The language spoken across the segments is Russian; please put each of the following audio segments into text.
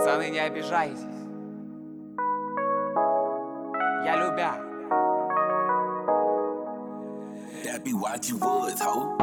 Пацаны, не обижайтесь. Я любя. That be what you would, ho.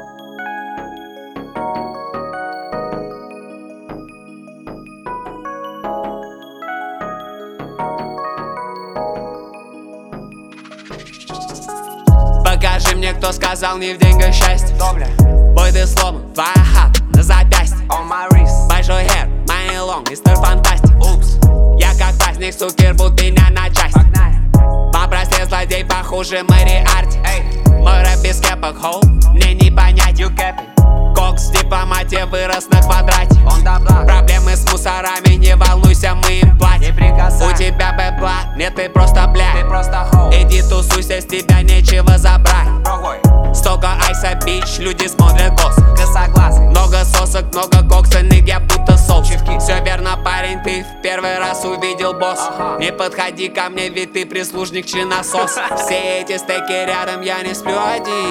Покажи мне, кто сказал не в деньгах счастье. Добля. Бой, ты сломан, твоя хата на запястье. On my wrist. Большой хер, money long, мистер фантастик. Упс. Я как праздник, сукер, будь меня на части. Погнали. Попросил злодей похуже Мэри Арти. Эй. Мой рэп без кепок, хоу, мне не понять. You capping. Кокс в дипломате вырос на квадрате. Он добла. Проблемы с мусорами, не волнуйся, мы им Не платим. прикасай. У тебя бэбла, нет, ты просто бля. Ты просто хоу. Иди тусуйся, с тебя нечего забрать. Другой. Столько айса, бич, люди смотрят кос. Косоглазый. Много сосок, много кокса, я будто соус. Чевки. Все верно, парень, ты в первый раз увидел босс. Ага. Не подходи ко мне, ведь ты прислужник чиносос. Все эти стеки рядом, я не сплю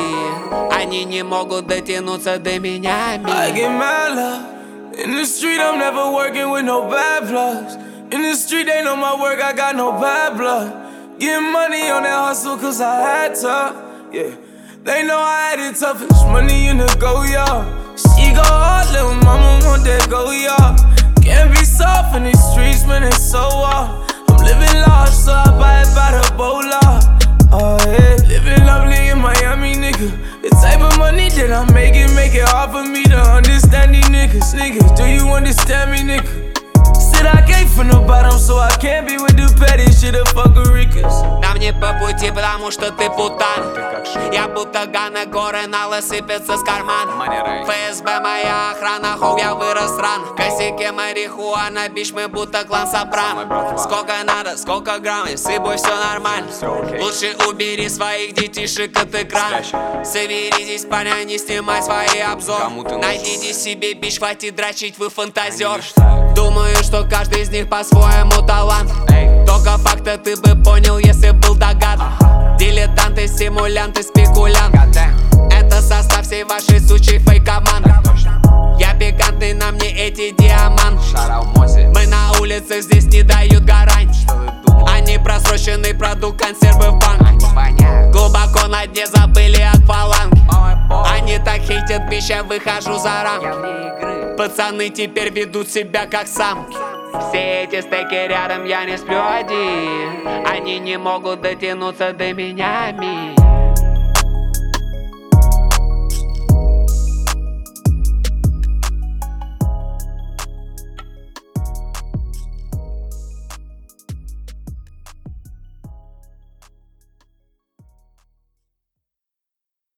один. Они не могут дотянуться до меня. I get mad love. In the street, I'm never working with no bad plugs. In the street, they know my work, I got no bad blood. Getting money on that hustle, cause I had to. Yeah, they know I had it toughest. Money in the go, y'all. She go hard, little mama want that go, y'all. Can't be soft in these streets, man, it's so off. I'm living large, so I buy it by the bola. Oh, yeah. Living lovely in Miami, nigga. The type of money that I make it hard for me to understand these niggas. Niggas, do you understand me, nigga? Said I came from the bottom, so I can't be with the petty shit of fuckerikas. Нам не по пути, потому что ты путан. Я будто Ганна, горы налы сыпятся с кармана. ФСБ моя охрана, хоу, я вырос рано. В косяке марихуана, бич, мы будто клан Сопрано. Сколько надо, сколько грамм, и с собой все нормально. Лучше убери своих детишек от экрана. Соберитесь, парня, не снимай свои обзоры. Найдите себе бич, хватит дрочить, вы фантазер. Думаю, что каждый из них по-своему талант. Только факта ты бы понял, если был догадан. Дилетанты, симулянты, спекулянты. Это состав всей вашей сучей фейк-команды. Я пикантный, на мне эти диаманты. Мы на улицах, здесь не дают гарантий. Они просроченный продукт, консервы в банке. Глубоко на дне забыли акваланги. Они так хейтят, бич, я выхожу за рамки. Пацаны теперь ведут себя как самки. Все эти стеки рядом, я не сплю один. Они не могут дотянуться до меня.